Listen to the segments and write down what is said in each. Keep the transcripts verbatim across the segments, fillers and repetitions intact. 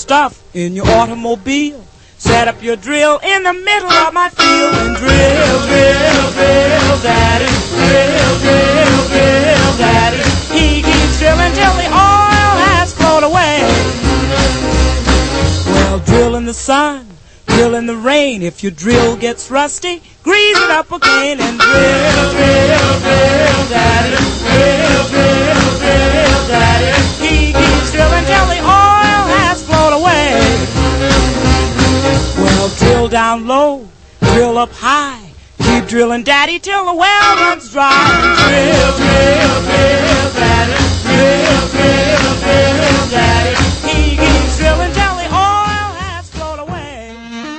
stuff in your automobile. Set up your drill in the middle of my field and drill, drill, drill, daddy. Drill, drill, drill, daddy. He keeps drilling till the oil has flowed away. Well, drill in the sun, drill in the rain. If your drill gets rusty, grease it up again and drill, drill, drill, daddy. Drill, drill, drill, daddy. He keeps drilling till the oil has flowed away. Well, drill down low, drill up high. Keep drilling, daddy, till the well runs dry. Drill, drill, drill, daddy. Drill, drill, drill, daddy. He keeps drilling till the oil has flowed away.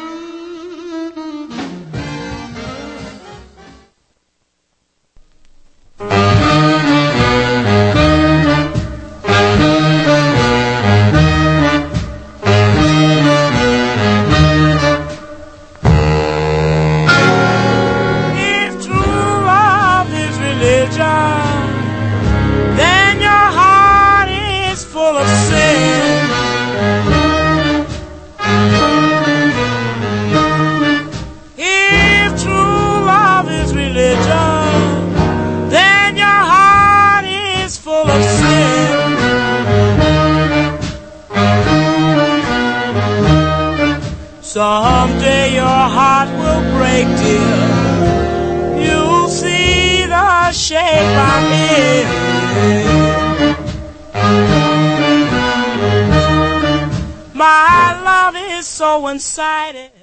Someday your heart will break, dear. You'll see the shape I'm in. My love is so one-sided.